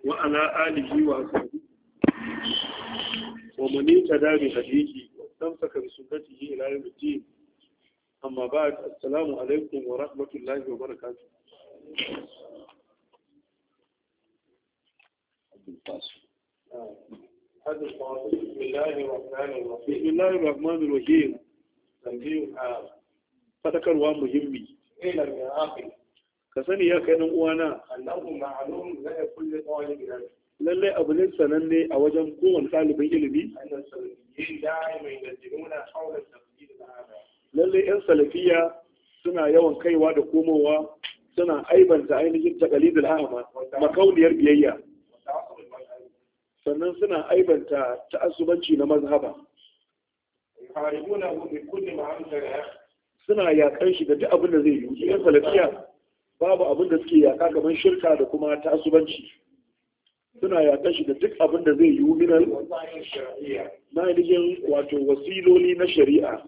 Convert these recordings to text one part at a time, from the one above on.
وعلى آله وأصحابه ومن اهتدى بهديه واستمسك بسنته إلى يوم الدين. أما بعد، السلام عليكم ورحمة الله وبركاته. بسم الله الرحمن الرحيم. fadakarwa muhimmi ka sani ya kai nan uwana lallai abu ne sananne a wajen kowane ɗalibin ilimi lallai yan salafiya suna yawan kaiwa da komowa suna aibanta ainihin taqalidul a'ma makauniyar biyayya, sannan suna aibanta ta'assubanci na mazhaba, suna yakan shi da duk abin da zai yi. Yan salafiya babu abin da suke yaka kamar shirka da kuma ta'assubanci. Suna yakan shi da duk abin da zai yi minal na ainihin wato wasiloli na shari'a.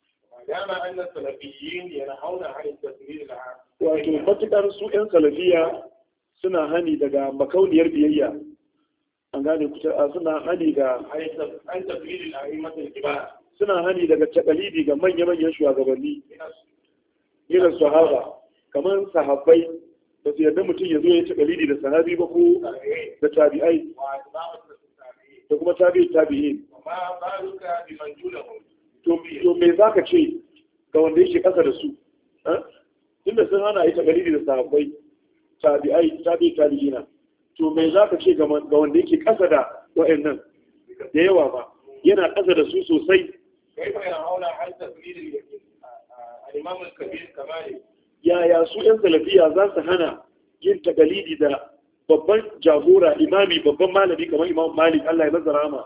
Wato matukar su yan salafiya suna hani daga makauniyar biyayya, an gane kuta, suna hani ga suna hani daga takalidi ga manya-manyan shugabanni irin sahaba, kamar sahabbai ba su yarda mutum ya zo ya takalidi da sahabi ba ko da tabi'ai da kuma tabi'in. To me za ka ce ga wanda yake ƙasa da su? Tunda sun hana yi takalidi da sahabbai, tabi'ina. To me za ka ce ga wanda yake ƙasa da wa'annan da yawa ba, yana ƙasa da su sosai. Yaya su ‘yan salafiya za su hana yin takalidi da babban jagora, imami, babban malami kamar Imam Malik, Allah ya nazara ma.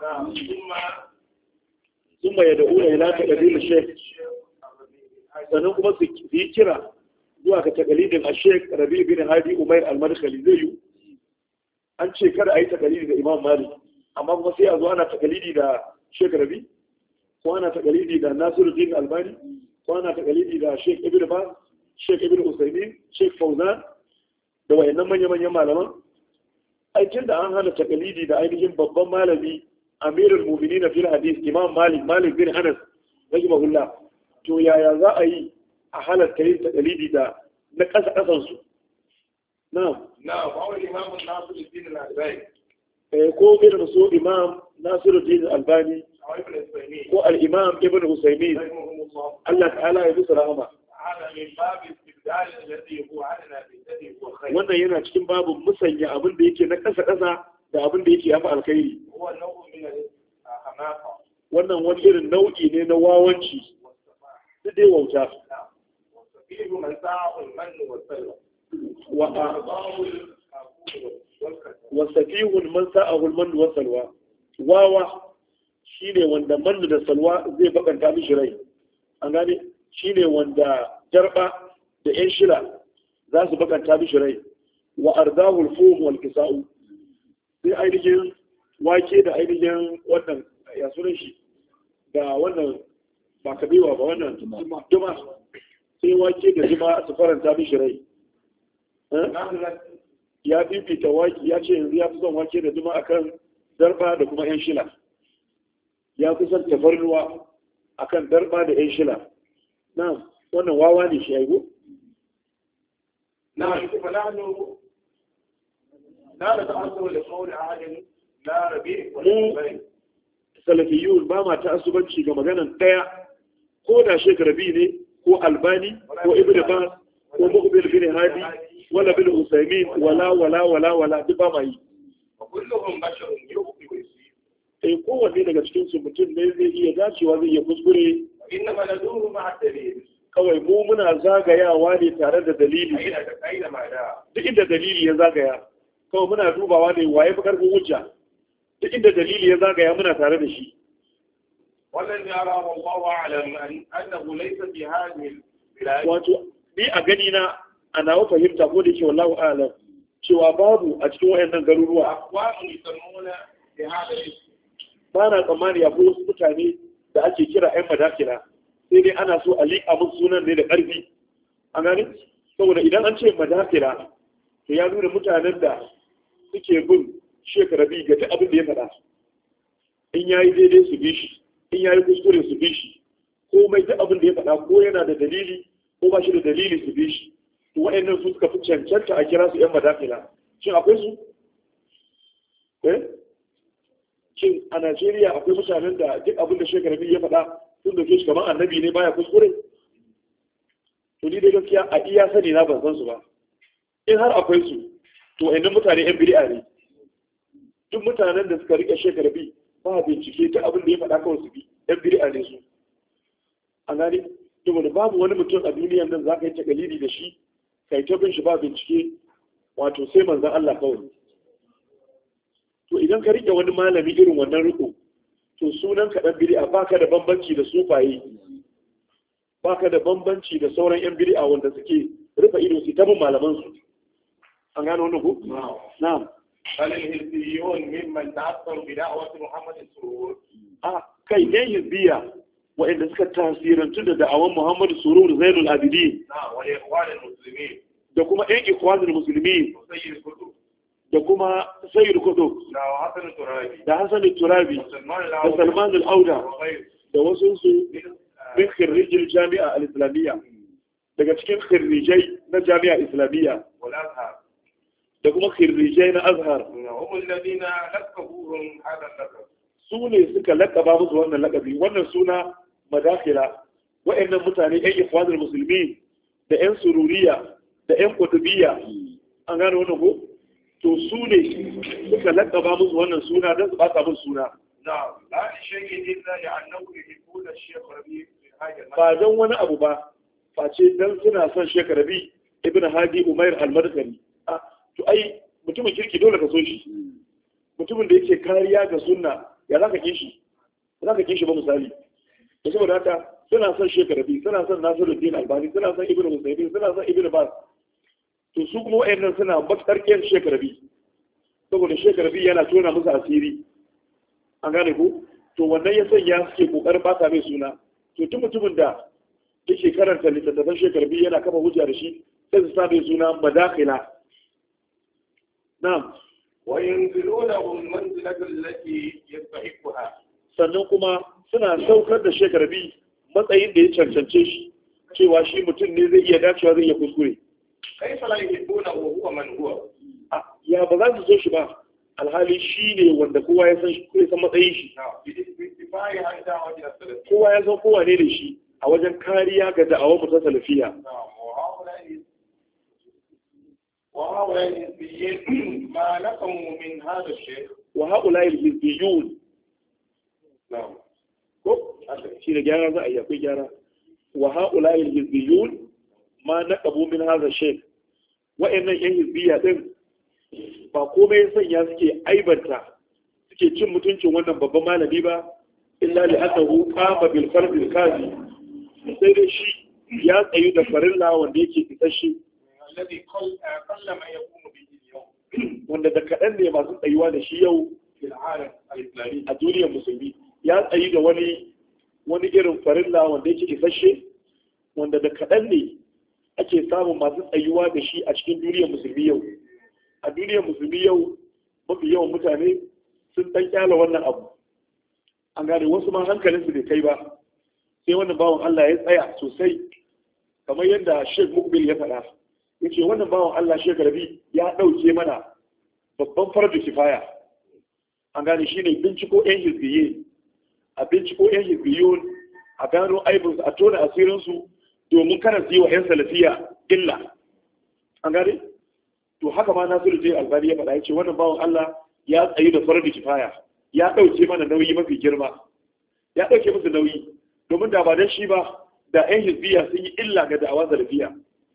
Sun mai da ula ila takalidin Sheikh, sannan kuma su yi kira zuwa ka takalidin a Sheikh Rabi bin Hadi Umair al-Madkhali. Zai yi an ce kada a yi takalidi da Imam Malik, amma kuma sai a zo ana takalidi da Sheikh Rabi, ko ana takalidi da Nasiruddin Albani, ko ana takalidi da Sheikh Ibn Baz, Sheikh Ibn Usaymin, Sheikh Fauzan da wayannan manya-manyan malaman. Aikin da an hana takalidi da ainihin babban malami Amirul Mu'minin fil Hadith Imam Malik bin Anas rahimahullah, to yaya za a yi a halatta yin takalidi da na ƙasa-ƙasan su? Na'am, wa Imam Nasiruddin Albani, ko irin su Imam Nasiruddin Albani ko al-Imam Ibn Usaymin, Allah ta'ala ya musu rahama. Wannan yana cikin babin musanya abin da yake na ƙasa-ƙasa da abin da yake yafi alkhairi. Wannan wani irin nau'i ne na wawanci, su dai wauta. Wasafihun man sa'ahul mannu wa salwa. Wawa shine wanda mannu da salwa zai bakanta mishi rai, an gane, shine wanda jarba da yan shila za su bakanta mishi rai. Wa ardahul fuhum wal kisa'u, sai ainihin wake da ainihin wannan ya sunan shi da wannan ba kabewa ba, wannan juma, sai wake da juma su faranta mishi rai. Ya fifita wake, ya ce yanzu ya fi son wake da juma akan darba da kuma yan shila, ya fi son tafarnuwa akan darba da yan shila. Na wannan wawa ne shi aigo? Na shi kuma na da ta'assuba da qawli ahadin la rabi wa la salafiyun ba ma ta'assubanci ga maganan daya, ko da Sheikh Rabi ne ko Albani ko Ibn Baz ko Muqbil bin Hadi wala bin Usaymin wala duk ba ma yi. Kulluhum basharun yukhti wa yusib. Kowanne daga cikin su mutum ne zai iya dacewa, zai iya kuskure. Inna ma naduru ma'a dalil. Kawai mu muna zagayawa ne tare da dalili. Duk inda dalili ya zagaya, kawai muna dubawa ne waye fi karfin hujja. Duk inda dalili ya zagaya muna tare da shi. Wannan ya ra wallahu a'lam annahu laysa fi hadhihi al-bilad. Wato ni a gani na ana wa fahimta, ko da yake wallahu a'lam, cewa babu a cikin wayannan garuruwa ba na tsammani akwai wasu mutane da ake kira 'yan madakira, sai dai ana so a liƙa musu sunan ne da ƙarfi, an gani, saboda idan an ce madakira to ya nuna mutanen da suke bin Sheikh Rabi ga duk abin da ya faɗa. In yayi daidai su bi shi, in yayi kuskure su bi shi. Komai duk abin da ya faɗa ko yana da dalili ko ba shi da dalili su bi shi. To waɗannan su suka fi cancanta a kira su 'yan madakila. Shin akwai su? Shin a Najeriya akwai mutanen da duk abin da Sheikh Rabi ya faɗa sun dauke shi kamar annabi ne baya kuskure? To ni dai gaskiya a iya sani na ban san su ba. In har akwai su, to waɗannan mutane 'yan bid'a ne. Duk mutanen da suka rike Sheikh Rabi ba bincike ta abin da ya faɗa kawai su bi 'yan bid'a ne su. A gani, saboda babu wani mutum a duniyan nan za ka yi takalidi da shi, kai ta bin shi ba bincike, wato sai manzan Allah kawai. To idan ka rike wani malami irin wannan riko, to sunan ka dan bid'a baka da bambanci da sufaye, baka da bambanci da sauran 'yan bid'a wanda suke rufe ido su ta bin malaman su. An gano wannan ko? Na'am. الهزبيون ممن تأثروا بدعوة محمد السرور. kai yan hizbiya waɗanda suka tasirantu da da'awan Muhammad Surur Zainul Abidin da kuma ƴan Ikhwanul Muslimin da kuma Sayyid Qutb da Hassan Turabi da Salman al-Auda da wasu su min khirrijil Jami'a al-Islamiyya daga cikin khirrijai na Jami'a Islamiyya da kuma khirrijai na Azhar su ne suka laƙaba musu wannan laƙabi wannan suna madakhila wa'annan mutane ƴan Ikhwanul Muslimin da ƴan Sururiya da ƴan Qutbiyya an gane wannan ko to su ne suka laƙaba musu wannan suna don su ba musu suna ba don wani abu ba face don suna son Sheikh Rabi ibn Hadi Umair al-Madkhali to ai mutumin kirki dole ka so shi mutumin da yake kariya ga sunna ya za ka kishi ba misali da saboda haka suna son Sheikh Rabi suna son Nasiruddin Albani suna son Ibn Musaymin suna son Ibn Baz to su kuma wayannan suna matsar kiyan Sheikh Rabi saboda Sheikh Rabi yana tona musu asiri an gane ko to wannan ya sanya suke kokarin bata mai suna to tun mutumin da yake karanta littattafan Sheikh Rabi yana kafa hujja da shi sai su sa mai suna madakhila na'am وينزلونهم المنزلة التي يستحقها sannan kuma suna saukar da Sheikh Rabi matsayin da ya cancance shi cewa shi mutum ne zai iya dacewa zai iya kuskure kai fala yuhibbuna wa huwa man huwa ya ba za su so shi ba alhali shi ne wanda kowa ya san matsayin shi kowa ya san kowa ne da shi a wajen kariya ga da'awar mutum salafiya وهؤلاء الحزبيين ما نقموا من هذا الشيخ وهؤلاء الحزبيون نعم shi da gyara za a yi akwai gyara wa ha'ula'i hizbiyun ma naqabu min hadha shaykh wa'annan yan hizbiya din ba komai ya sanya suke aibanta suke cin mutuncin wannan babban malami ba illa li annahu qama bil fard al kazi sai dai shi ya tsayu da farilla wanda yake fitashi الذي قل ما يقوم به اليوم wanda da kaɗan ne masu tsayuwa da shi yau في العالم الإسلامي a duniyar musulmi ya tsayi da wani irin farilla wanda yake isasshe wanda da kaɗan ne ake samun masu tsayuwa da shi a cikin duniyar musulmi yau a duniyar musulmi yau mafi yawan mutane sun ɗan kyala wannan abu an gane wasu ma hankalinsu bai kai ba sai wannan bawan Allah ya tsaya sosai kamar yadda Sheikh Mukbil ya faɗa yace wannan bawan Allah Sheikh Rabi ya ɗauke mana babban fardu kifaya an gane shine binciko ƴan hizbiye a binciko ƴan hizbiyun a gano aibinsu a tona asirinsu domin kana su yi wa ƴan salafiya illa an gane to haka ma Nasiru Jai Albani ya faɗa yace wannan bawan Allah ya tsayi da fardu kifaya ya ɗauke mana nauyi mafi girma ya ɗauke musu nauyi domin da ba dan shi ba da ƴan hizbiya sun yi illa ga da'awa salafiya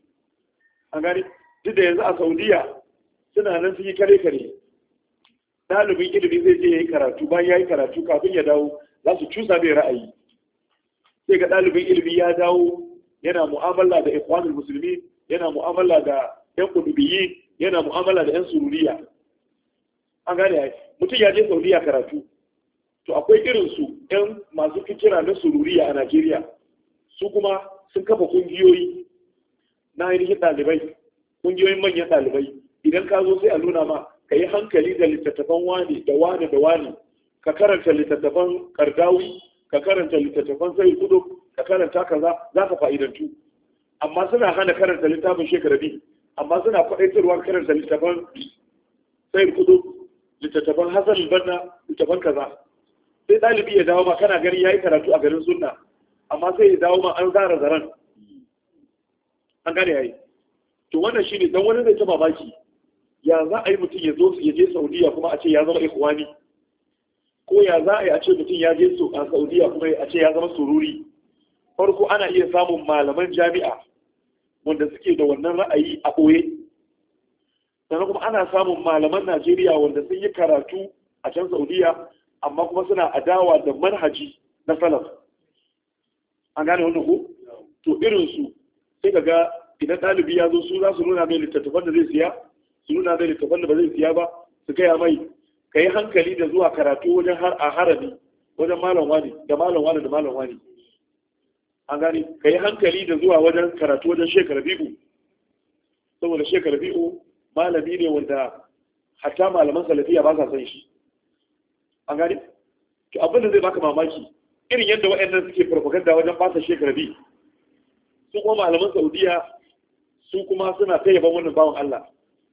an gani duk da yanzu a Saudiya suna nan sun yi kare ɗalibin ilimi zai je ya yi karatu bayan ya yi karatu kafin ya dawo za su cusa mai ra'ayi sai ga ɗalibin ilimi ya dawo yana mu'amala da Ikhwanul Musulmi yana mu'amala da ƴan Qutbiyyi yana mu'amala da ƴan Sururiya an gane ai mutum ya je Saudiya karatu to akwai irin su ƴan masu fikira na Sururiya a Najeriya su kuma sun kafa kungiyoyi na ainihin ɗalibai ƙungiyoyin manyan ɗalibai idan ka zo sai a nuna ma ka yi hankali da littattafan wani da wani da wani, ka karanta littattafan Kardawi, ka karanta littattafan Sayyid Qutb, ka karanta kaza, za ka fa'idantu. Amma suna hana karanta littafin Sheikh Rabi, amma suna faɗaitarwa karanta littattafan Sayyid Qutb, littattafan Hassan al-Banna, littattafan kaza. Sai ɗalibi ya dawo ma kana gani yayi karatu a garin sunna, amma sai ya dawo ma an zara zaran. An gane yayi. To wannan shine dan wani zai ta mamaki. Ya za a yi mutum ya zo ya je Saudiya kuma a ce ya zama ikhwani, ko ya za a yi a ce mutum ya je a Saudiya kuma a ce ya zama sururi. Farko ana iya samun malaman jami'a wanda suke da wannan ra'ayi a ɓoye, sannan kuma ana samun malaman Najeriya wanda sun yi karatu a can Saudiya amma kuma suna adawa da manhaji na salaf. An gane wannan ko? To irinsu sai ka ga idan ɗalibi ya zo su za su nuna mai littattafan da zai siya, su nuna mai littattafan da ba zai siya ba, su gaya mai ka yi hankali da zuwa karatu wajen a harami wajen malam wani da malam wani da malam wani. An gani ka yi hankali da zuwa wajen karatu wajen Sheikh Rabi'u, saboda Sheikh Rabi'u malami ne wanda hatta malaman salafiya ba sa san shi. An gani to abin da zai baka mamaki irin yadda waɗannan suke propaganda wajen fasa Sheikh Rabi'u, su kuma malaman Saudiya su kuma suna ta yaban wannan bawan Allah.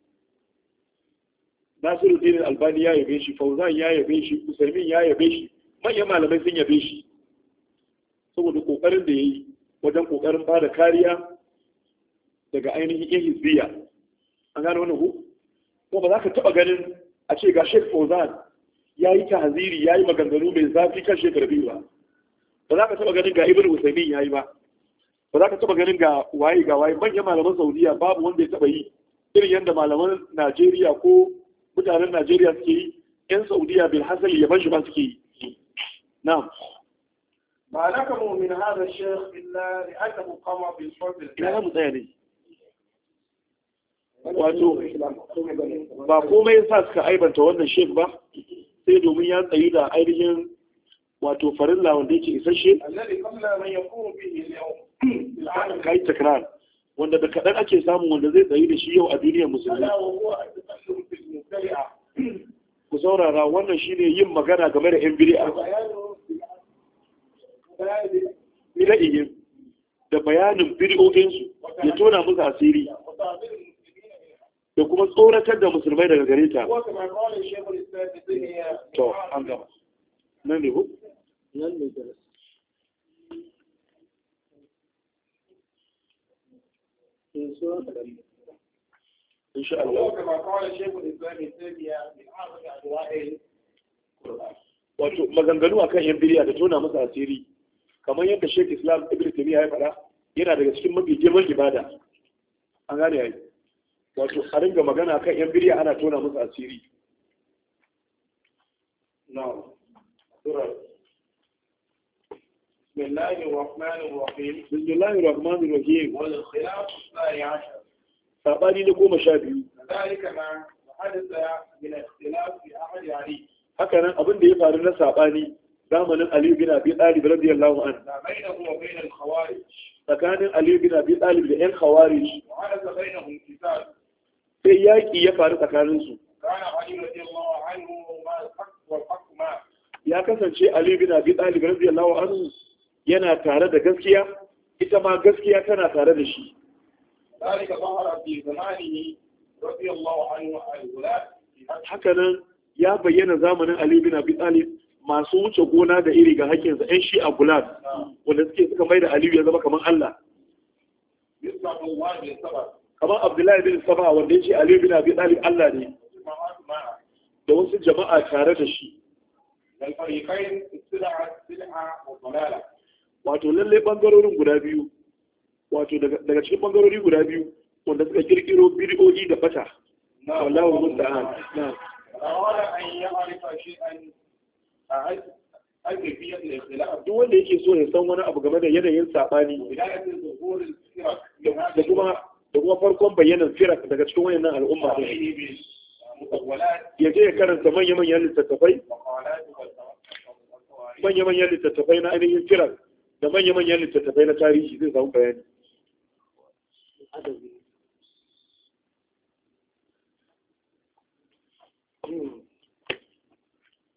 Nasiruddin Albani ya yabe shi, Fauzan ya yabe shi, Usaimin ya yabe shi, manyan malamai sun yabe shi saboda kokarin da yayi wajen kokarin bada kariya daga ainihin hizbiya. An gane wannan ku? Ko ba za ka taba ganin a ce ga Sheikh Fauzan yayi tahziri, yayi maganganu mai zafi kan Sheikh Rabi ba. Ba za ka taba ganin ga Ibn Usaimin yayi ba. Ba za ka taba ganin ga waye manyan malaman Saudiya babu wanda ya taba yi irin yadda malaman Najeriya ko mutanen Najeriya suke yi, 'yan Saudiya bil hasali yaban shi ba suke yi. Na'am. ما نكموا من هذا الشيخ إلا لأنه قام بالفرد ina mu tsaya ne wato ba komai yasa suka aibanta wannan sheikh ba sai domin ya tsayi da ainihin wato farilla wanda yake isasshe الذي قبل من يقوم به اليوم kai takrar wanda da kadan ake samun wanda zai tsayi da shi yau a duniyar musulmi. ألا وهو التكلم في المبتدعة Ku saurara, wannan shine yin magana game da 'yan bid'a bid'a'ihim da bayanin bid'o'insu ya tona musu asiri da kuma tsoratar da musulmai daga gare ta. وكما قال الشيخ الإسلام ابن تيمية To, an gama. Nan ne ku? Nan ne darasi. Insha Allah. وكما قال الشيخ الإسلام ابن تيمية من أعظم أدواء القرآن. Wato maganganu akan yan bid'a da tona musu asiri kamar yadda Sheikh Islam Ibn Taymiyyah ya faɗa yana daga cikin mafi girman ibada. An gane yayi. Wato a ringa magana akan yan bid'a ana tona musu asiri. نعم. بسم الله الرحمن الرحيم. Bismillahir Rahmanir Rahim. والخلاف الثاني عشر. Sabani na 12. ذلك ما حدث من اختلاف في أحد علي. Haka nan abin da ya faru na sabani zamanin Ali bin Abi Talib radiyallahu anhu ما بينه وبين الخوارج. tsakanin Ali bin Abi Talib da ƴan Khawarij وحدث بينهم قتال. sai yaki ya faru tsakanin su. كان علي رضي الله عنه ما الحق والحق ما. Ya kasance Ali bin Abi Talib radiyallahu anhu yana tare da gaskiya, ita ma gaskiya tana tare da shi. ذلك ظهر في زمانه رضي الله عنه الغلاة. Haka nan ya bayyana zamanin Ali bin Abi Talib masu wuce gona da iri ga hakkinsa ƴan shi'a gulat wanda suka mai da Aliyu ya zama kamar Allah. يسمع الله بالسبب. Kamar Abdullahi bin Saba wanda ya ce Aliyu bin Abi Talib Allah ne جماعات معه. da wasu jama'a tare da shi. الفريقين السلعة والضلالة. Wato lallai bangarorin guda biyu, wato daga cikin bangarori guda biyu wanda suka kirkiro bid'o'i da bata. Wallahu musta'an. Na'am. أراد أن يعرف شيئا كيفية الاختلاف. Duk wanda yake so ya san wani abu game da yanayin sabani بداية ظهور الفرق da kuma farkon bayyanan firak daga cikin wayannan al'umma din. عليه بالمطولات Ya je ya karanta manya-manyan littattafai, وقالات manya-manyan littattafai na ainihin firak da manya-manyan littattafai na tarihi zai samu bayani.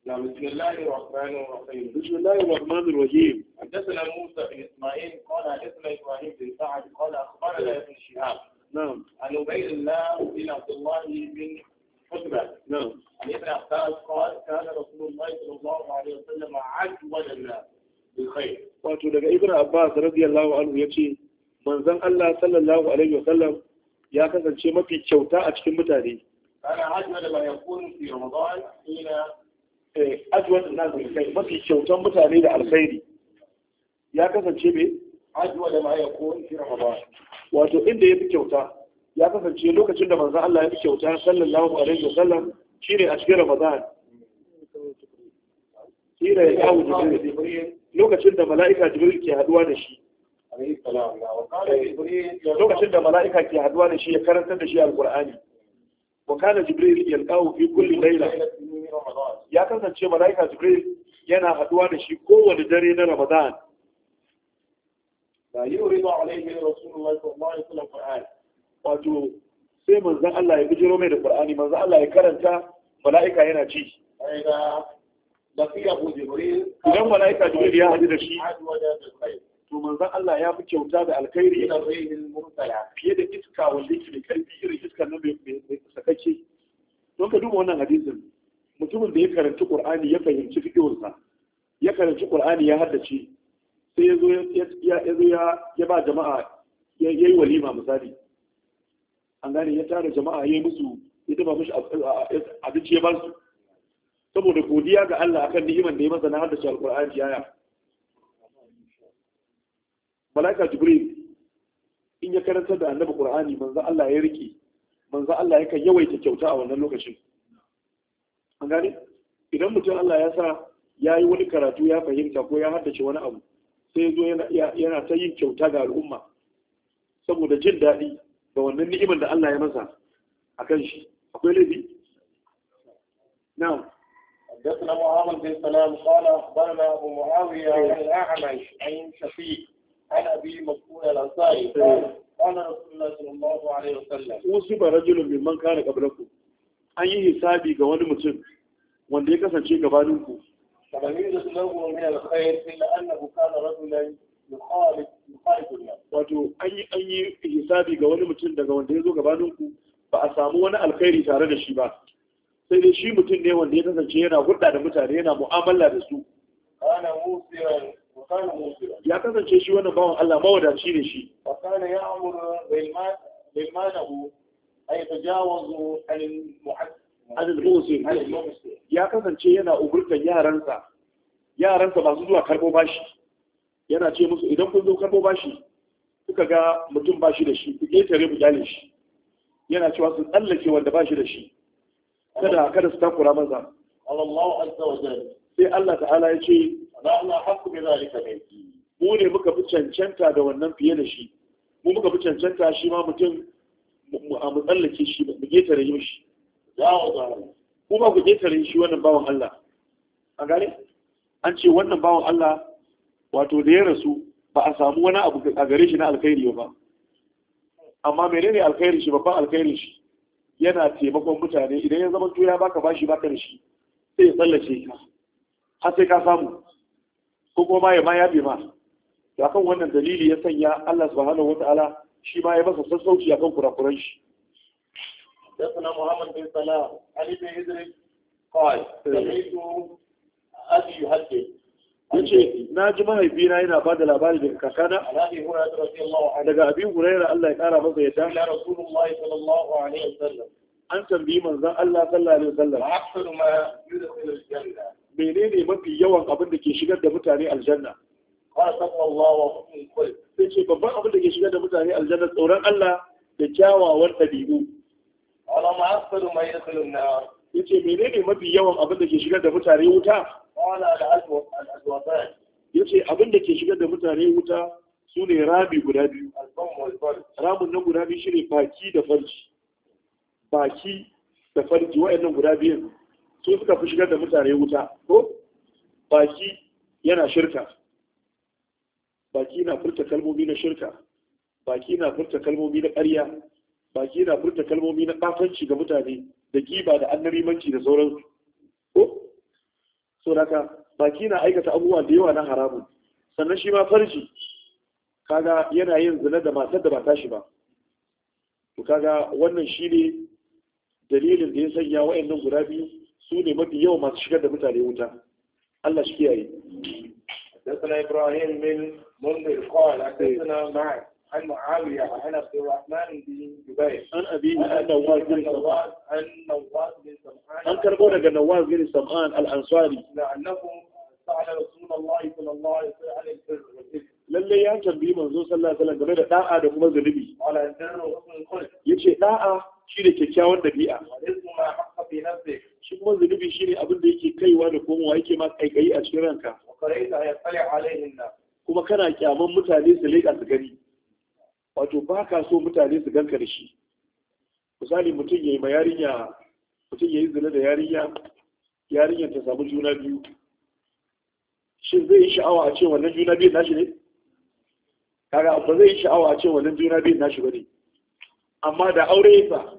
بسم الله الرحمن الرحيم. بسم الله الرحمن الرحيم. حدثنا موسى بن اسماعيل قال حدثنا ابراهيم بن سعد قال اخبرنا ابن شهاب نعم. عن عبيد الله بن عبد الله بن عتبة نعم. عن ابن عباس قال كان رسول الله صلى الله عليه وسلم عجولا الناس بالخير. wato daga ibn Abbas radiyallahu anhu yace manzon Allah sallallahu alaihi wasallam ya kasance mafi kyauta a cikin mutane. Kana ajwada ma yakunu fi Ramadan ila ajwad nas bil khair, mafi kyautan mutane da alkhairi. Ya kasance me ajwada ma yakunu fi Ramadan, wato inda yafi kyauta ya kasance lokacin da manzon Allah ya fi kyauta sallallahu alaihi wasallam shine a cikin Ramadan. Shine ya kawo Jibril lokacin da mala'ika Jibril ke haduwa da shi. Lokacin da mala'ika ke haduwa da shi ya karantar da shi alqur'ani. Wa kana Jibril yalqahu fi kulli layla. Ya kasance mala'ika Jibril yana haduwa da shi kowane dare na Ramadan. Da yuridu alaihi Rasulullahi sallallahu alaihi wasallam Qur'an. Wato sai manzon Allah ya bijiro mai da Qur'ani, manzon Allah ya karanta, mala'ika yana ci. Idan mala'ika Jibril ya haɗu da shi, to manzon Allah ya fi kyauta da alkhairi fiye da iska wanda yake da karfi irin iskar nan mai sakacce. Don ka duba wannan hadisin, mutumin da ya karanci Qur'ani ya fahimci fiqhunsa, ya karanci Qur'ani ya haddace, sai ya zo ya ba jama'a ya yi walima misali. An gane ya tara jama'a ya yi musu, ya taba musu abinci ya ba su. Saboda godiya ga Allah akan ni'imar da ya masa na haddace Al-Qur'ani yaya. Malaika Jibril in ya karanta da Annabi Qur'ani manzo Allah ya rike, manzo Allah yakan yawaita kyauta a wannan lokacin. An gane? Idan mutum Allah ya sa ya yi wani karatu ya fahimta ko ya haddace wani abu, sai ya zo yana ta yin kyauta ga al'umma saboda jin daɗi da wannan ni'imar da Allah ya masa a kan shi. Akwai laifi? Na'am. حدثنا محمد بن سلام قال اخبرنا ابو معاويه عن الاعمش عن شفيق عن ابي مسعود الانصاري قال رسول الله صلى الله عليه وسلم وصف رجل ممن كان قبلكم an yi hisabi ga wani mutum wanda ya kasance gabaninku. Wato an yi hisabi ga wani mutum daga wanda ya zo gabaninku ba a samu wani alkhairi tare da shi ba. Sai dai shi mutum ne wanda ya kasance yana hudda da mutane, yana mu'amala da su. Ya kasance shi wannan bawan Allah mawadaci ne shi. Ya kasance yana umurtan yaransa masu zuwa karbo bashi, yana ce musu idan kun zo karbo bashi kuka ga mutum bashi da shi ku ƙetare mu kyale shi, yana cewa su tsallake wanda bashi da shi, kada su takura maza. Sai Allah ta'ala ya ce mu ne muka fi cancanta da wannan fiye da shi, mu muka fi cancanta shi ma mutum mu tsallake shi mu getare shi, kuma ku getare shi wannan bawan Allah. A gane an ce wannan bawan Allah wato da ya rasu ba a samu wani abu a gare shi na alkhairi ba, amma menene alkhairi shi? Babban alkhairi shi yana taimakon mutane. Idan ya zama ya baka bashi baka da shi sai ya tsallace ka har sai ka samu, ko kuma ya ma yabe ma. to akan wannan dalili ya sanya Allah subhanahu wataala shi ma ya masa sassauci akan kurakuran shi. حدثنا محمد بن سلام عن ابن إدريس قال سمعت أبي يحدث yace na ji mahaifina yana ba da labari daga kakana daga abin huraira Allah ya kara masa yadda an tambayi manzon Allah sallallahu alaihi wasallam menene mafi yawan abin da ke shigar da mutane aljanna. Sai ce babban abin da ke shigar da mutane aljanna tsoron Allah da kyawawan ɗabi'u. Yace menene mafi yawan abin da ke shigar da mutane wuta? Yace abin da ke shigar da mutane wuta su ne rami guda biyu. Ramin nan guda biyu shine baki da farji. Baki da farji waɗannan guda biyun su suka fi shigar da mutane wuta. Ko baki yana shirka, baki na furta kalmomi na shirka, baki na furta kalmomi na ƙarya, baki na furta kalmomi na ƙafanci ga mutane da giba da annarimanci da sauransu. Ko so haka baki na aikata abubuwa da yawa na haramun, sannan shi ma farji kaga yana yin zina da matar da ba tashi ba. To kaga wannan shi ne dalilin da ya sanya wa'annan guda biyu su ne mafi yawan masu shigar da mutane wuta. Allah shi kiyaye. حدثنا إبراهيم بن منذر قال حدثنا معه عن معاوية عن عبد الرحمن بن جبير عن أبيه عن نواس بن سمعان عن كربونة نواس بن سمعان الأنصاري لأنكم سأل رسول الله صلى الله عليه وسلم عن البر والإثم. lalle ya tambayi manzo sallallahu alaihi wasallam game da da'a da kuma zunubi. Wala albirru husnul khuluq. Yace da'a shine kyakkyawan dabi'a. Ismu ma haqqa fi nafsik. Shi kuma zunubi shine abin da yake kaiwa da komowa yake ma kaikayi a cikin ranka. Wa qara'ta yaqali alaihin nas. Kuma kana kyaman mutane su leƙa su gani. Wato ba ka so mutane su ganka da shi. Misali mutum yayi ma yarinya, mutum yayi zina da yarinyar ta samu juna biyu. Shin zai yi sha'awa a ce wannan juna biyun nashi ne? Kaga ba zai yi sha'awa a ce wannan juna biyun nashi bane. Amma da aure fa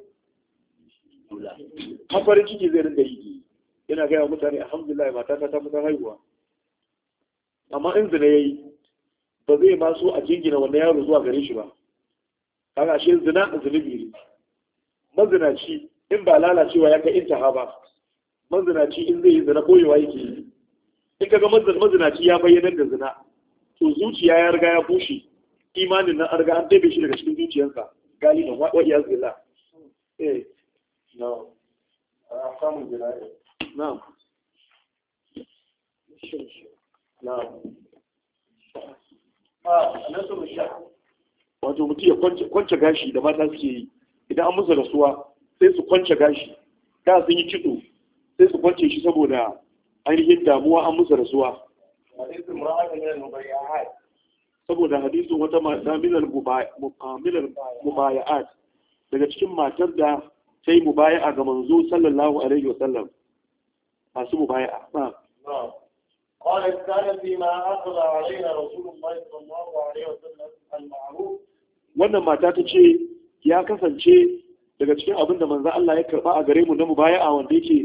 hafarin ciki zai rinda yi. Yana gaya mutane alhamdulillah matata ta fitar haihuwa. Amma in zina yayi ba zai ma so a jingina wannan yaro zuwa gare shi ba. Kaga shi zina zunubi ne. Mazinaci in ba lalacewa ya kai intaha ba. Mazinaci in zai yi zina koyewa yake yi. In kaga mazinaci ya bayyanar da zina, to zuciya ya riga ya bushe, imanin nan an riga an ɗebe shi daga cikin zuciyarsa, galiban wa iya zila. No. Samun jira'i. Na'am. Na'am. Nasu sha. Wato mutum ya kwance gashi da mata suke yi, idan an musu rasuwa sai su kwance gashi, da sun yi kitso sai su kwance shi saboda ainihin damuwa an musu rasuwa. Saboda hadisin wata mata minar mubaya'at daga cikin matar da ta yi mubaya'a ga manzo sallallahu alaihi wa sallam, masu mubaya'a. قالت كان فيما أخذ علينا رسول الله صلى الله عليه وسلم المعروف. Wannan mata ta ce ya kasance daga cikin abin da manzo Allah ya karba a gare mu na mubaya'a wanda yake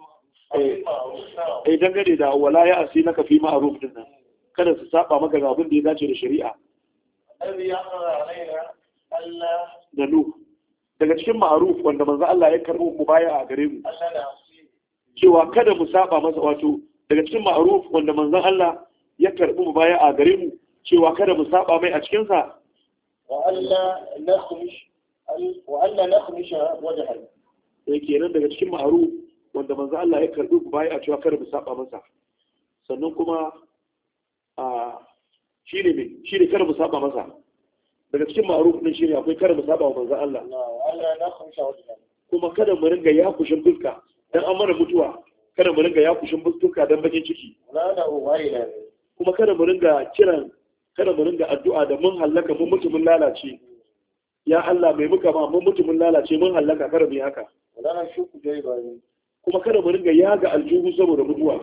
dangane da wala ya asi naka fi ma'ruf din nan, kada su saba maka ga abin da ya dace da shari'a. Da nu daga cikin ma'ruf wanda manzo Allah ya karbo mubaya'a a gare mu cewa kada mu saba masa, wato daga cikin ma'ruf wanda manzon Allah ya karbi mubaya'a a gare mu cewa kada mu saba mai a cikin sa, wa alla nakhmish wajhan. Kenan daga cikin ma'ruf wanda manzo Allah ya karbi mubaya'a cewa kada mu saba masa, sannan kuma shi ne kada mu saba masa. Daga cikin ma'ruf din shi ne akwai kada mu saba wa manzo Allah. Kuma kada mu ringa yakushin fuska dan an mana mutuwa, kada mu ringa yakushin fuska dan bakin ciki. Kuma kada mu ringa addu'a da mun hallaka mun mutu mun lalace. Ya Allah mai muka ma mun mutu mun lalace mun hallaka, kada mu yi haka. Kuma kada mu ringa yaga aljuhu saboda mutuwa.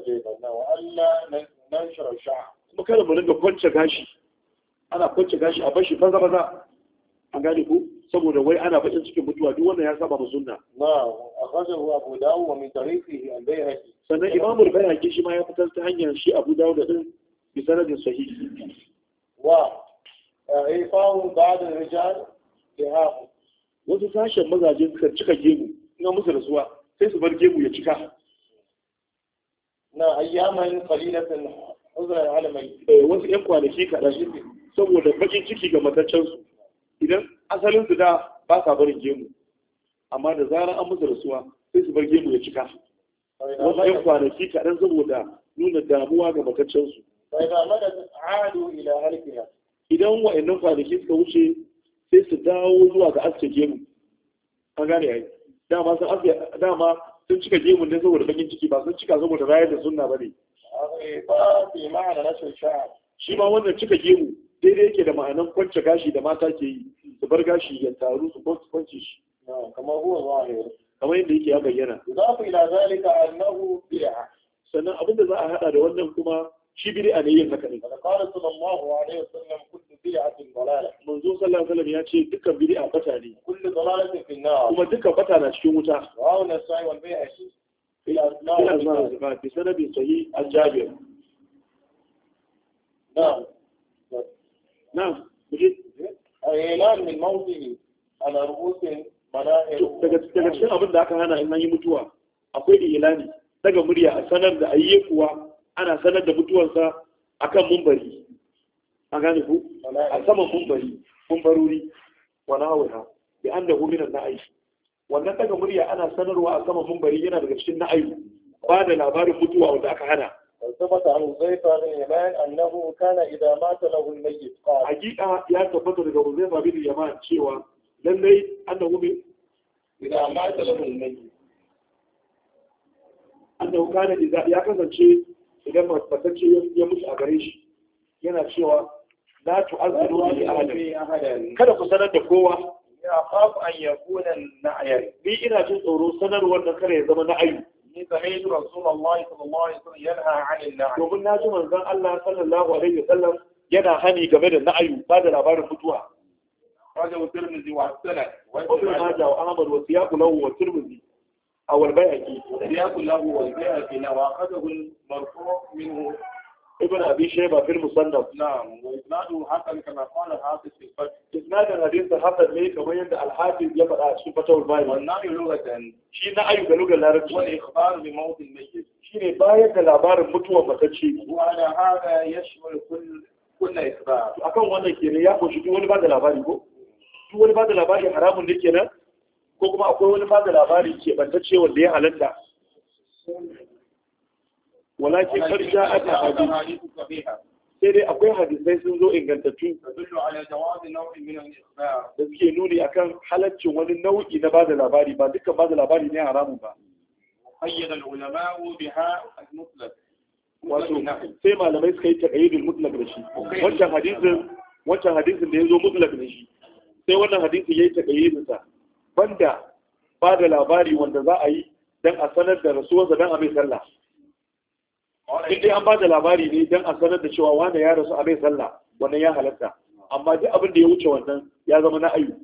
Kuma kada mu ringa kwance gashi, ana kwance gashi a bashi banza banza, an gane ku, saboda wai ana bakin cikin mutuwa. Duk wannan ya saba mu sunna. Sannan Imam al-Bayhaqi shi ma ya fitar ta hanyar shi Abu Dawud din bi sanadin sahihi. Ifahu ba'da rijal lihafu. Wasu sashen mazaje suka cika gemu, ina musu rasuwa sai su bar gemu ya cika. Na ayyaman qalilatan uzra alamai. Wasu ƴan kwanaki kaɗan saboda bakin ciki ga mataccensu. Idan asalin su da ba sa barin gemu, amma da zarar an musu rasuwa sai su bar gemu ya cika. Wasu ƴan kwanaki kaɗan saboda nuna damuwa ga mataccensu. Idan wa'annan kwanaki suka wuce sai su dawo zuwa ga aske gemu. An gane yayi. Dama sun cika gemun ne saboda bakin ciki, ba sun cika saboda rayar da sunna bane. Shi ma wannan cika gemu daidai yake da ma'anan kwance gashi da mata ke yi, su bar gashi ya taru su kwance shi. Kamar yadda yake ya bayyana. Sannan abinda za a hada da wannan kuma shi bid'a ne yin haka ne. Manzo sallallahu alaihi wasallam ya ce dukkan bid'a bata ne. Kuma dukkan bata na cikin wuta. الأزهار بسند صحيح عن جابر. نعم نعم. الإعلان من موته على رؤوس مناهر. daga cikin abin da aka hana in an yi mutuwa akwai ilani daga murya a sanar da ayyukuwa ana sanar da mutuwarsa akan mumbari an gane ku a saman mumbaruri wa nahwiha bi annahu min an-na'i wannan daga murya ana sanarwa a saman mumbari yana daga cikin na'ayi ba da labarin mutuwa wanda aka hana. ثبت عن حذيفة بن اليمان أنه كان إذا مات له الميت قال. حقيقة يا ثبت daga حذيفة بن اليمان cewa lallai annahu إذا مات له الميت annahu kana idza ya kasance idan matacce ya mutu a gare shi yana cewa la tu'azziru li ahadin kada ku sanar da kowa ya khaf an yakuna na'yan ni ina jin tsoro sanarwar da kare ya zama na'ayi ni sami'tu rasulullahi sallallahu alaihi wasallam yanha 'anil na'i domin na ji manzon Allah sallallahu alaihi wasallam yana hani game da na'ayi ba da labarin mutuwa rajahu tirmidhi wa sanad wa ibn majah wa ahmad wa siyaqu lahu wa tirmidhi أو البيهقي سياق له والبيهقي وأخذه المرفوع منه ابن أبي شيبة في المصنف. نعم وإسناده حسن كما قال الحافظ في الفتح. إسناد الحديث حسن ليه كما يند الحافظ يبقى في فتح الباري. والنعي لغة شيء نعي بلغة العربية. والإخبار بموت الميت. شيء باية العبارة متوى متشي. وعلى هذا يشمل كل إخبار. أكون وانا كيري يا أخو شو ولا بعد العبارة يقول. شو ولا بعد العبارة حرام لك هنا. ko kuma akwai wani ba da labari ke bantacce wanda ya halatta walakin karsha aka hadisi sai dai akwai hadisai sun zo ingantattu da suke nuni akan halaccin wani nau'i na ba da labari ba dukkan ba da labari ne haramun ba wato sai malamai suka yi taqayyidul mutlaq da shi wancan hadisin da ya zo mutlaq da shi sai wannan hadisin yayi taqayyidin sa banda ba da labari wanda za a yi don a sanar da rasuwarsa don a mai sallah. In dai an ba da labari ne don a sanar da cewa wanda ya rasu a mai sallah wannan ya halatta. Amma duk abin da ya wuce wannan ya zama na ayu.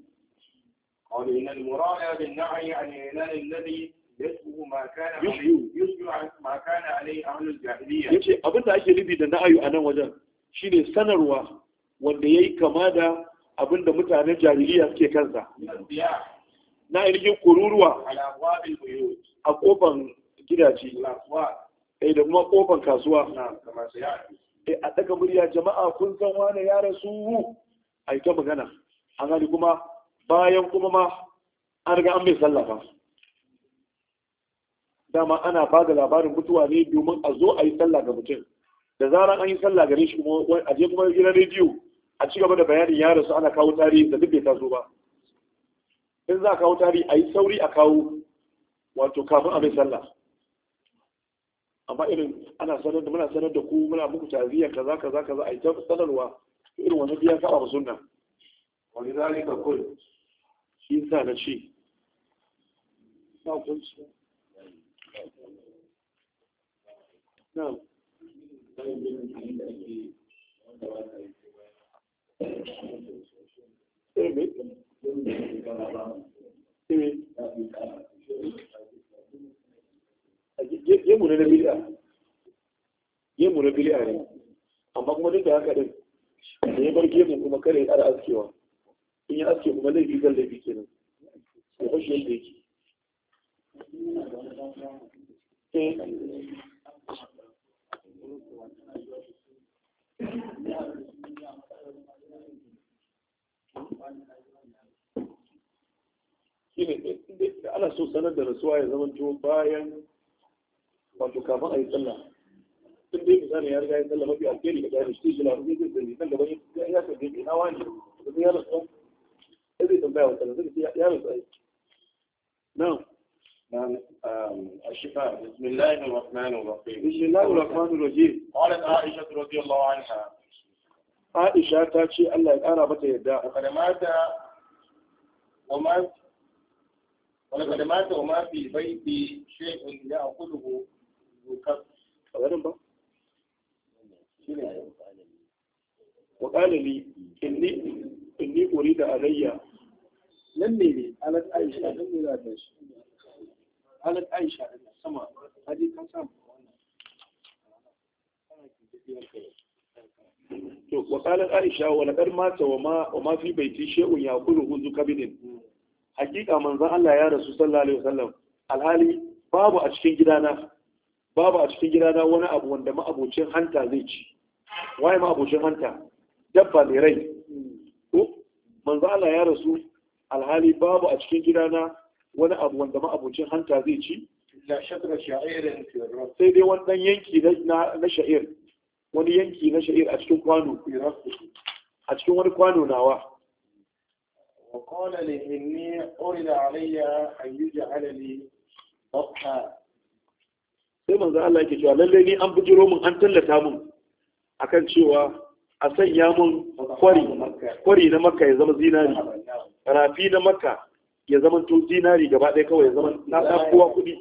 Yace abin da ake nufi da na ayu a nan wajen shine sanarwa wanda ya yi kama da abin da mutanen jahiliya suke kansa. Na ainihin kururuwa a kofan gidaje da kuma kofan kasuwa a daga murya jama'a kun san wane ya rasu a yi ta magana an gani kuma bayan kuma ma an riga an mai sallafa dama ana ba da labarin mutuwa ne domin a zo a yi sallah ga mutum da zarar an yi sallah gare shi kuma a je kuma gidan rediyo a ci gaba da bayanin ya rasu ana kawo tarihi da duk bai taso ba in za a kawo tarihi a yi sauri a kawo wato kafin a mai sallah amma irin ana sanar da muna sanar da ku muna muku ta'aziyya kaza kaza kaza a yi ta sanarwa irin wannan biyan saba ba sunna wani zalika kul shi yasa na ce na kunci na yemu na bili'a ne amma kuma duk da haka din da ya bar gemun kuma kare ya ƙara askewa in ya aske kuma laifi zan laifi kenan ya bashi yadda yake ana so sanar da rasuwa ya zama to bayan wato kafin a yi sallah tun dai misali ya riga ya sallah mafi alheri ga gane shi shi lafi zai zai nan gaban ya sabbe ke hawa ne da ya rasu sai zai tambaya wa sallah zai ya rasu ai na'am الشفاء بسم الله الرحمن الرحيم بسم الله الرحمن الرحيم قالت عائشة رضي الله عنها عائشة تاتي الله يقرا متى يدا وقد مات ولقد مات وما في بيتي شيء يأخذه ذو كف وقال لي إني أريد علي لني على عائشة لني لا تش على عائشة السماء هذه كان wa qalat aisha wa laqad mata wa ma fi baiti shay'un yakuluhu zu kabidin. Hakika manzon Allah ya rasu sallallahu alaihi wasallam alhali babu a cikin gidana wani abu wanda ma'abocin hanta zai ci. Waye ma'abocin hanta? Dabba mai rai. Ko manzon Allah ya rasu alhali babu a cikin gidana wani abu wanda ma'abocin hanta zai ci. La shatra sha'irin fi ar-ras. Sai dai wannan yanki na sha'ir, wani yanki na sha'ir a cikin kwano, a cikin wani kwano nawa. وقال لي إني أريد علي أن يجعل لي ضبحا. sai manzo Allah yake cewa lalle ni an bujiro mun an tallata mun akan cewa a sanya mun kwari na Makka ya zama zinari, rafi na Makka ya zama to zinari gaba ɗaya kawai ya zama na san kowa kuɗi.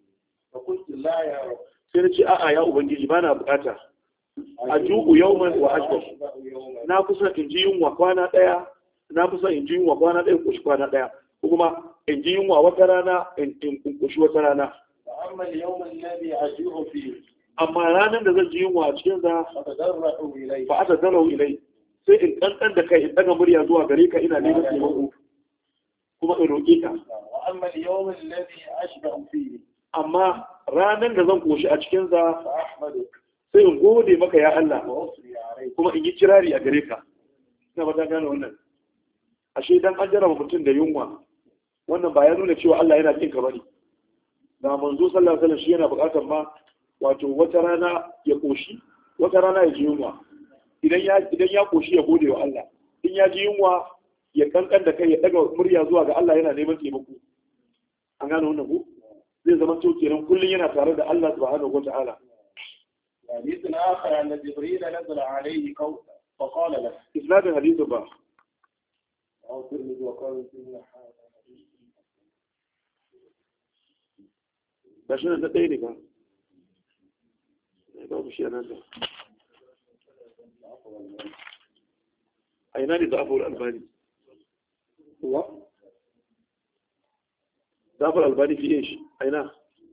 Sai na ce a'a ya ubangiji bana bukata. Ajubu yawman wa ashbah. Na kusa in ji yunwa kwana ɗaya, na kusa in ji yunwa kwana ɗaya kushi kwana ɗaya, ko kuma in ji yunwa wata rana in kushi wata rana. Amma ranar da zan ji yunwa a cikin sa fa ata darau ilai, sai in kankan da kai in daga murya zuwa gare ka ina neman taimako kuma in roƙe ka. Amma ranar da zan koshi a cikin sa sai in gode maka ya Allah kuma in yi kirari a gare ka. Ina ba ta gane wannan. Ashe dan an jarraba mutum da yunwa wannan ba ya nuna cewa Allah yana kin ka bane. Da manzo sallallahu alaihi wasallam shi yana buƙatar ma wato wata rana ya koshi, wata rana ya ji yunwa. Idan ya koshi ya gode wa Allah. In ya ji yunwa ya kankan da kai ya daga murya zuwa ga Allah yana neman taimako. An gane wannan ku? Zai zama to kenan kullun yana tare da Allah subhanahu wataala. حديث آخر أن جبريل نزل عليه قولا فقال له. إسناد الحديث بقى. ده شنو ده تاني بقى؟ ده مش أنا ده. أين اللي ضعفه الألباني؟ هو ضعف الألباني في إيش؟ أين؟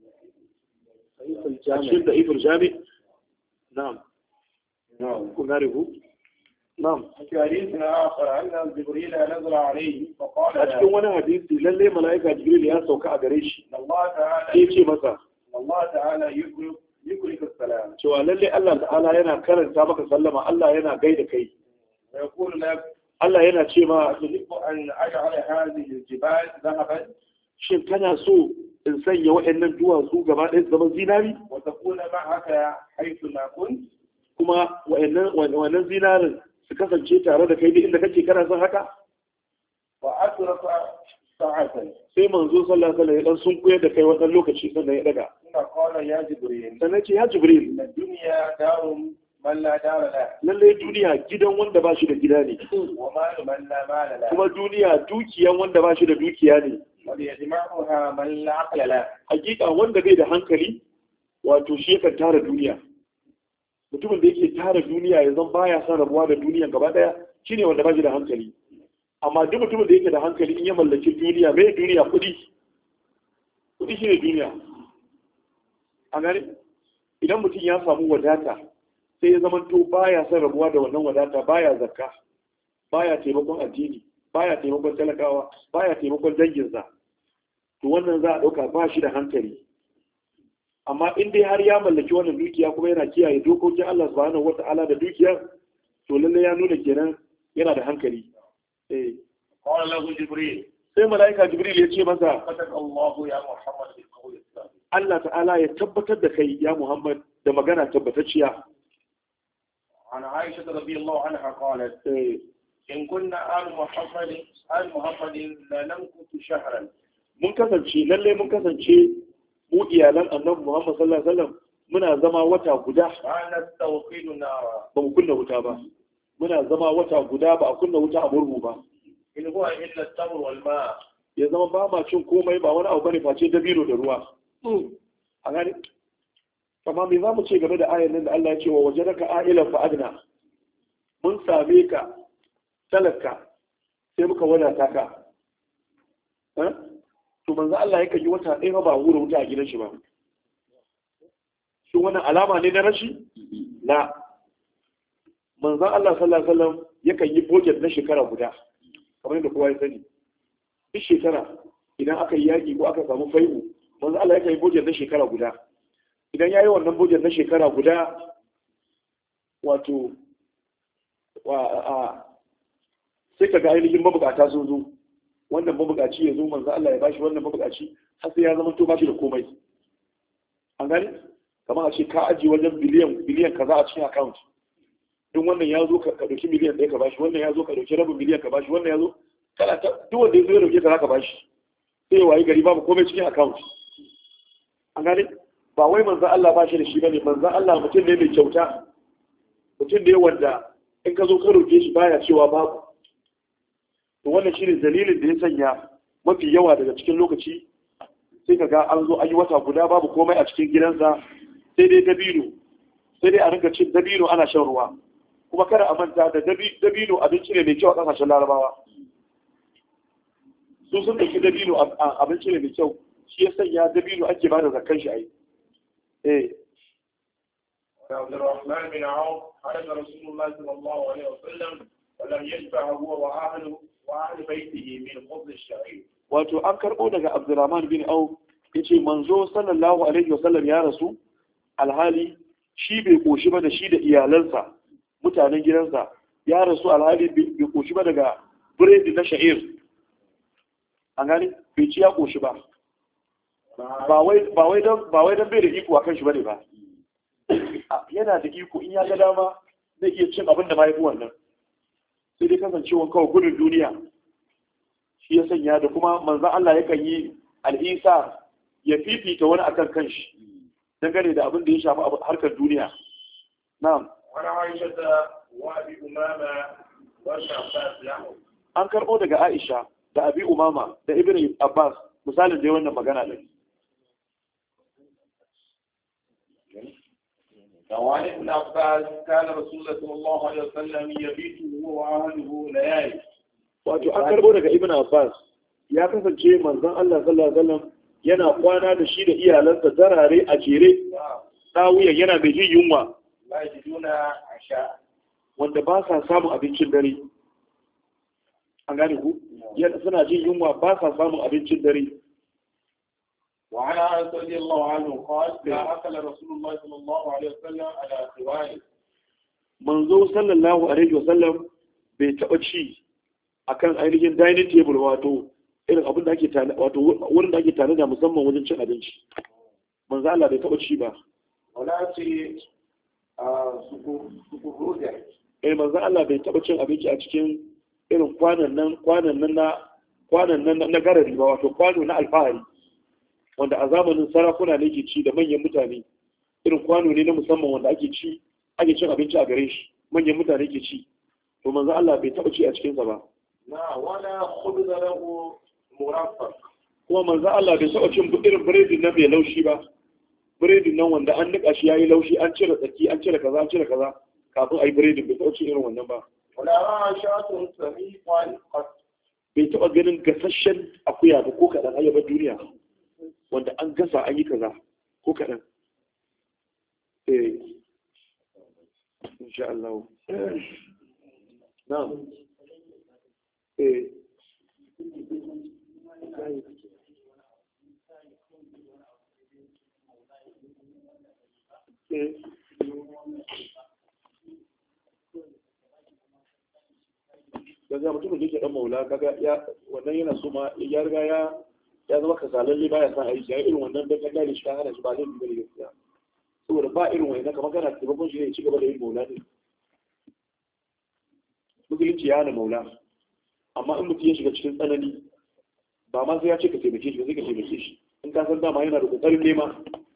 الشيء ضعيف الجامع. نعم كنا نعرفه. نعم في حديث آخر أن جبريل نزل عليه فقال أشكو وانا حديث للي ملائكة جبريل يا سوكا أغريش الله تعالى كيف مثلا الله تعالى يكرك السلام شو للي الله تعالى ينا كرن سابق سلم الله ينا قيد كي ويقول لك الله ينا شيما أحب أن أجعل هذه الجبال ذهبا شيم كان سوء إنسان يوئن الجوا سوء جمال إزدمان زيناري وتكون معك حيث ما كنت كما وإن زينار su kasance tare da kai duk inda kake kana son haka wa asrafa sa'atan sai manzo sallallahu alaihi wasallam sun koyar da kai wannan lokaci sannan ya daga ina qala ya jibril sannan ce ya jibril na duniya darum man la dara la lalle duniya gidan wanda ba shi da gida ne wa mal man la mala la kuma duniya dukiyan wanda ba shi da dukiya ne wa yajma'uha man la aqla la hakika wanda bai da hankali wato shi yakan tara duniya. Mutumin da yake tara duniya ya zan baya son rabuwa da duniyan gaba daya shine wanda ba shi da hankali. Amma duk mutumin da yake da hankali in ya mallaki duniya, mai duniya kudi shine duniya. A gane idan mutum ya samu wadata sai ya zama to baya son rabuwa da wannan wadata, baya zakka, baya taimakon addini, baya taimakon talakawa, baya taimakon danginsa, to wannan za a dauka ba shi da hankali. Amma in dai har ya mallaki wannan dukiya kuma yana kiyaye dokokin Allah subhanahu wata'ala da dukiyar, to lalle ya nuna kenan yana da hankali. qala lahu jibril sai malaika jibril ya ce masa Allahu ya Muhammad bil qawl al-thabit Allah ta'ala ya tabbatar da kai ya Muhammad da magana tabbatacciya. an Aisha radiyallahu anha qalat in kunna al Muhammadin la namkutu shahran mun kasance mu iyalan annabi Muhammad sallallahu alaihi wasallam muna zama wata guda ba mu kunna wuta ba, muna zama wata guda ba a kunna wuta a murhu ba. in huwa illa tamr wal ma ya zama ba ma cin komai, ba wani abu bane face dabino da ruwa. A gani amma me za mu ce game da ayar nan da Allah ya ce wa wajadaka a'ilan fa adna, mun same ka talaka sai muka wadata ka. To manzo Allah yake yi wata ɗaya ba hura wuta a gidan shi ba. Shin wannan alama ne na rashi? La. manzon Allah sallallahu alaihi wasallam yakan yi budget na shekara guda kamar yadda kowa ya sani duk shekara idan aka yi yaƙi ko aka samu fai'u manzon Allah yakan yi budget na shekara guda idan yayi wannan budget na shekara guda wato sai ka ga ainihin mabukata sun zo wannan mabukaci ya zo manzo Allah ya bashi wannan mabukaci har sai ya zama to bashi da komai an gani kamar a ce ka aji wajen biliyan kaza a cikin account duk wannan ya zo ka dauki miliyan ɗaya ka bashi wannan ya zo ka dauki rabin miliyan ka bashi wannan ya zo kana ta duk wanda ya zo ya dauke ka ka bashi sai ya wayi gari babu komai cikin account an gani ba wai manzo Allah bashi da shi bane manzo Allah mutum ne mai kyauta mutum ne wanda in ka zo ka roke shi baya cewa babu to wannan shine dalilin da ya sanya mafi yawa daga cikin lokaci sai ka ga an zo an yi wata guda babu komai a cikin gidansa sai dai dabino sai dai a rinka cin dabino ana shan ruwa kuma kada a manta da dabino abinci ne mai kyau a ƙasashen larabawa su sun ɗauki dabino abinci ne mai kyau shi ya sanya dabino ake ba da zakkan shi a yi عبد الرحمن بن عوف خرج رسول الله صلى الله عليه وسلم ولم يشبع هو وأهل بيته من خبز الشعير. wato an karɓo daga Abdurrahman bin Auf yace manzo sallallahu alaihi wasallam ya rasu alhali shi bai koshi ba da shi da iyalansa mutanen gidansa ya rasu alhali bai koshi ba daga biredi na sha'ir an gani bai ci ya koshi ba ba wai dan bai da iko akan shi bane ba yana da iko in ya ga dama zai iya cin abin da ma yafi wannan sai dai kasancewa kawai gudun duniya shi ya sanya da kuma manzan Allah yakan yi al'isa ya fifita wani akan kanshi dangane da abin da ya shafi harkar duniya na'am wani aisha da wabi umama wani abbas ya an karɓo daga aisha da abi umama da ibn abbas misalin da wannan magana ne وعن ابن عباس كان رسول الله صلى الله عليه وسلم يبيت هو وأهله ليالي. wato an karbo daga ibn abbas ya kasance manzon Allah sallallahu alaihi wasallam yana kwana da shi da iyalansa darare a jere tsawiya yana mai jin yunwa wanda ba sa samun abincin dare an gane ku suna jin yunwa ba sa samun abincin dare وعن انس رضي الله عنه قال لا اكل رسول الله صلى الله عليه وسلم على خوان manzo sallallahu alaihi wasallam bai taba ci akan ainihin dining table wato irin abin da ake tare wato wurin da ake tare da musamman wajen cin abinci manzo Allah bai taba ci ba wala ci suku manzo Allah bai taba cin abinci a cikin irin kwanan nan na garari ba wato kwano na alfahari wanda a zamanin sarakuna ne ke ci da manyan mutane irin kwano ne na musamman wanda ake cin abinci a gare shi manyan mutane ke ci to manzo Allah bai taba ci a cikin sa ba na wala khubza lahu muraffaq kuma manzo Allah bai taba cin irin biredin nan mai laushi ba biredin nan wanda an nika shi yayi laushi an cire tsaki an cire kaza kafin ayi biredin bai taba cin irin wannan ba wala ra'ashatun samiqan qat bai taba ganin gasasshen akuya ba ko kadan ayyaba duniya wanda an gasa an yi kaza ko kadan insha Allah na'am daga mutumin da yake dan maula kaga wannan yana so ma ya riga ya zama kasalalle baya san aiki ya irin wannan da kaga da shi hana shi ba zai bi gaskiya saboda ba irin wani kamar kana taimakon shi ne ci gaba da yin maula ne musulunci ya hana maula amma in mutum ya shiga cikin tsanani ba ma sai ya ce ka taimake shi ba sai ka taimake shi in ka san dama yana da kokarin nema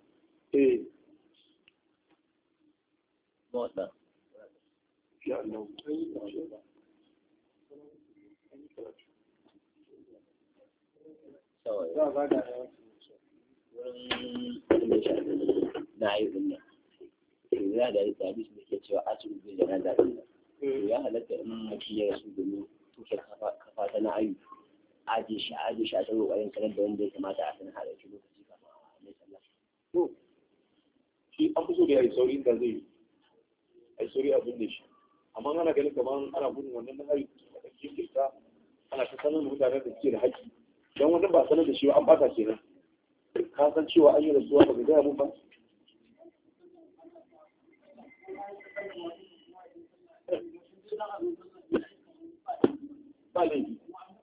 ya Allah na ayyukan nan ya da hadisi da ke cewa asiru bai da nan ya halatta in mutum ya rasu domin tuke kafa ta na ayu aje shi a cikin kokarin sanar da wanda ya kamata a sanar da shi lokaci kafin a mai sallah to shi an fi so da ya yi sauri da zai yi a yi sauri abin da shi amma ana ganin kamar ana gudun wannan na hari da kirkirta ana ta sanar da mutanen da suke da haƙƙi don wannan ba sanar da shi an bata kenan ka san cewa an yi rasuwa ba ga gaya mun ba ba laifi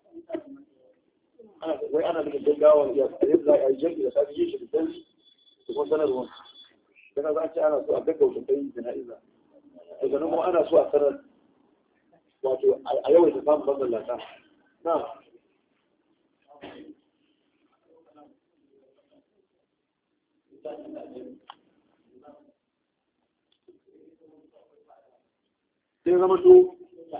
wai ana da gaggawa ya yadda za a yi jirgi da sati yi shi da sauri da kuma sanarwa daga za a ce ana so a gaggauta ɗayin jana'iza daga nan kuma ana so a sanar wato a yawaita samun mazallata na sai zama to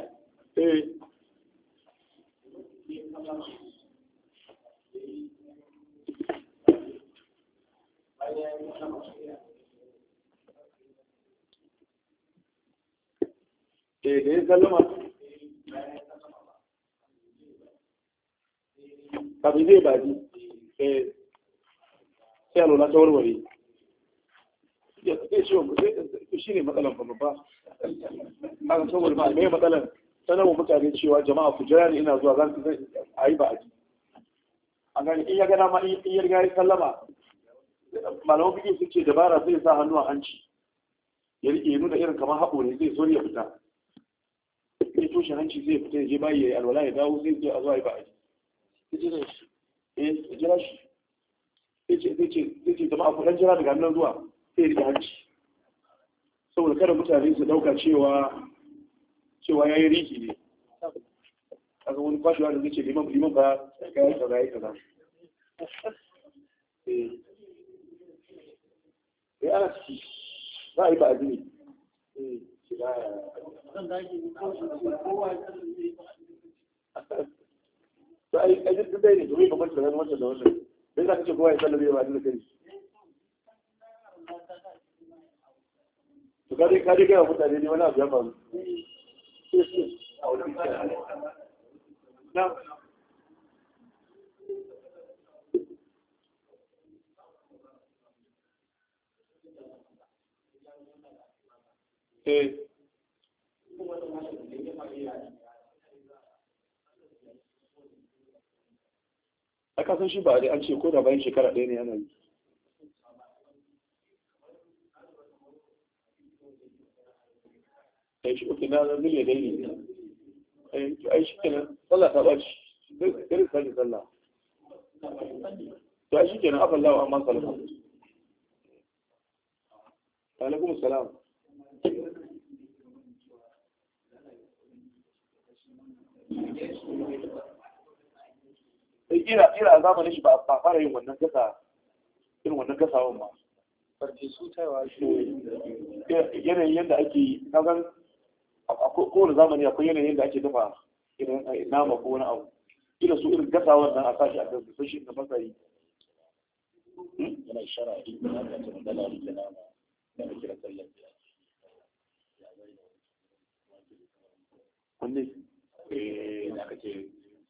da ya sallama kafin zai baji sai a lola ta warware zai ce shi ne matsalan babba aka saboda ba mai matsalan sanarwa mutane cewa jama'a ku jira ne ina zuwa zan a yi baji a gani in ya gana ma in ya riga ya sallama malaman fiƙi sun ce dabara zai sa hannu a hanci ya rike nuna irin kamar haɓo ne zai so ya fita ya toshe hanci zai fita ya je bayi ya yi alwala ya dawo zai zo a zuwa yi baji ya jira shi zai ce jama'a kudan jira daga nan zuwa sai ya rike hanci saboda kada mutane su dauka cewa ya yi riki ne aka wani kwashewa da zai ce liman ba ya yi kaza ya kaza ana ciki za a yi ba azumi to ai duk dai ne domin babban tsaron wancan da wancan bai za ka ce kowa ya sallabe ba da kai to kare gaya mutane ne wani abu ya faru na a kasan shi ba a an ce ko da bayan shekara ɗaya ne yana yi shi oke na miliyan dai ne to ai shi kenan sallah ta ɓaci irin sake sallah to ai shi kenan afan lawa amma sallah alaikum salam ira a zamanin shi ba a fara yin wannan gasa irin wannan gasawan ba farce su taiwa shi yanayin yadda ake kagan a kowane zamani akwai yanayin yadda ake dafa irin nama ko wani abu ila su irin gasawan nan a sashi a gasa sun shi da masari yana shara in da aka ce magana da nama da ake kira sallar wanne da aka ce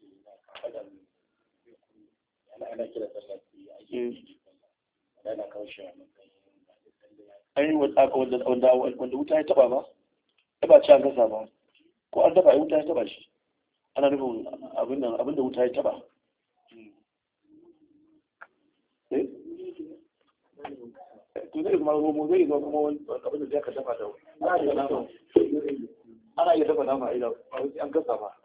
ana kira sallar ana kawo shi ai wanda wuta ya taba ba taba ci an gasa ba ko an dafa wuta ya taba shi ana nufin abinda wuta ya taba to zai zama romo zai zama kuma wani abinda zai ka dafa da ana iya dafa nama a an gasa ba